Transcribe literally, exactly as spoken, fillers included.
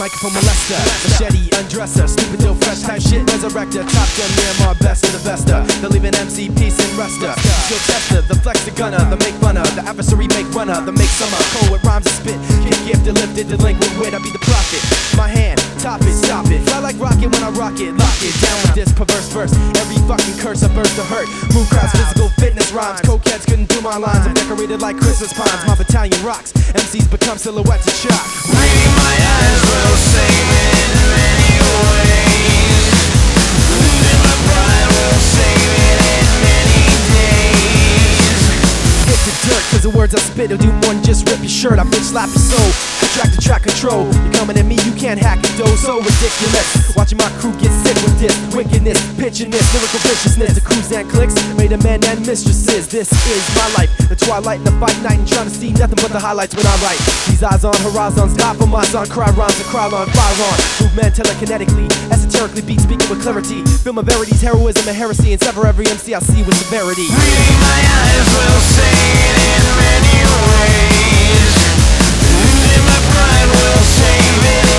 microphone molester, machete undresser, stupid dope fresh type shit resurrector, top gun Miramar best of the Vesta, the leaving M C peace and rester, skill tester, the flex the gunner, the make funner, the adversary make runner, the make summer, cold with rhymes and spit, kick gifted, lifted, delinquent wit, I be the prophet, my hand, top it, stop it, fly like rocket when I rock it, lock it, down with this perverse verse, every fucking curse I burst to hurt, move crowds, physical fitness rhymes, cokeheads couldn't do my lines, I'm decorated like Christmas pines, my battalion rocks, M Cs become silhouettes of shock. Reading my eyes will save it in many ways. Losing my pride will save it in many days. Hit the dirt, cause the words I spit will do more than just rip your shirt. I bitch slap your soul, contract the track control. You're coming at me, you can't hack it though, so ridiculous. Watching my crew get sick with this wickedness, pitching this lyrical viciousness. The crews and clicks made a man and mistresses. This is my life, the twilight and the fight night, and trying to see nothing but the highlights when I write. These eyes on horizons, top of my son, cry rhymes and cry on, fire on. Movement telekinetically, esoterically, beat speaking with clarity. Film of verities, heroism and heresy, and sever every M C I see with severity. Reading my eyes will say it in many ways. Losing my pride will save it